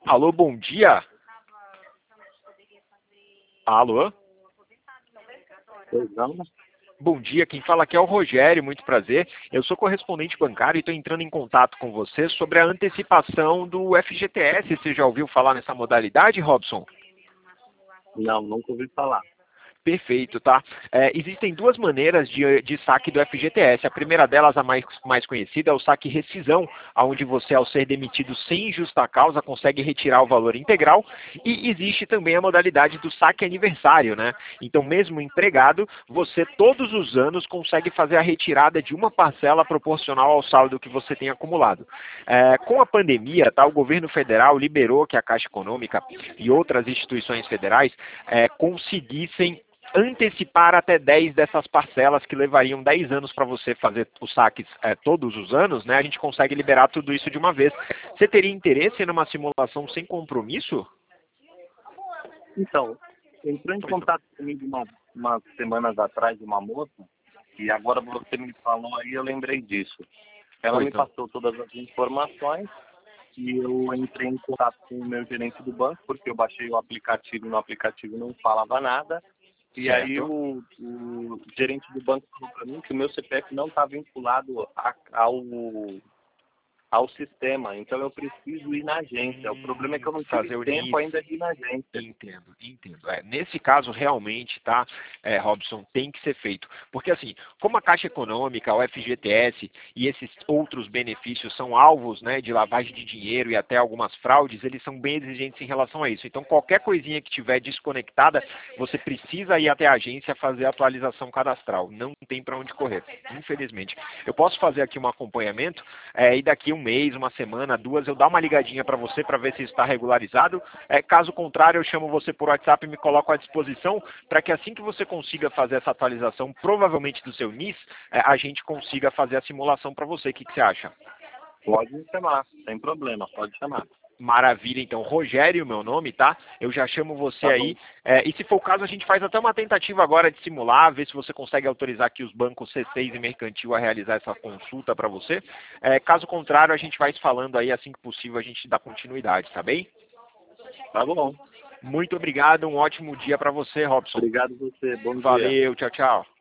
Alô, bom dia. Alô? Pois não? Bom dia, quem fala aqui é o Rogério, muito prazer. Eu sou correspondente bancário e estou entrando em contato com você sobre a antecipação do FGTS. Você já ouviu falar nessa modalidade, Robson? Não, nunca ouvi falar. Perfeito, tá? Existem duas maneiras de saque do FGTS. A primeira delas, a mais conhecida, é o saque rescisão, onde você, ao ser demitido sem justa causa, consegue retirar o valor integral. E existe também a modalidade do saque aniversário, né? Então, mesmo empregado, você todos os anos consegue fazer a retirada de uma parcela proporcional ao saldo que você tem acumulado. Com a pandemia, tá, o governo federal liberou que a Caixa Econômica e outras instituições federais conseguissem antecipar até 10 dessas parcelas que levariam 10 anos para você fazer os saques todos os anos, né? A gente consegue liberar tudo isso de uma vez. Você teria interesse numa simulação sem compromisso? Então, entrou em contato comigo umas semanas atrás uma moça, e agora você me falou aí, eu lembrei disso. Ela me passou todas as informações e eu entrei em contato com o meu gerente do banco, porque eu baixei o aplicativo e no aplicativo não falava nada. E aí o gerente do banco falou para mim que o meu CPF não está vinculado ao sistema, então eu preciso ir na agência. O problema é que eu não tive tempo ainda de ir na agência. Entendo. Nesse caso, realmente, tá, Robson, tem que ser feito. Porque, assim, como a Caixa Econômica, o FGTS e esses outros benefícios são alvos, né, de lavagem de dinheiro e até algumas fraudes, eles são bem exigentes em relação a isso. Então, qualquer coisinha que tiver desconectada, você precisa ir até a agência fazer a atualização cadastral. Não tem para onde correr, infelizmente. Eu posso fazer aqui um acompanhamento e daqui um mês, uma semana, duas, eu dar uma ligadinha para você para ver se isso está regularizado. Caso contrário, eu chamo você por WhatsApp e me coloco à disposição para que assim que você consiga fazer essa atualização, provavelmente do seu NIS, a gente consiga fazer a simulação para você. O que você acha? Pode me chamar, sem problema, pode chamar. Maravilha, então. Rogério, meu nome, tá? Eu já chamo você aí. E se for o caso, a gente faz até uma tentativa agora de simular, ver se você consegue autorizar aqui os bancos C6 e Mercantil a realizar essa consulta para você. Caso contrário, a gente vai se falando aí, assim que possível, a gente dá continuidade, tá bem? Tá bom. Muito obrigado, um ótimo dia para você, Robson. Obrigado a você, bom dia. Valeu, tchau, tchau.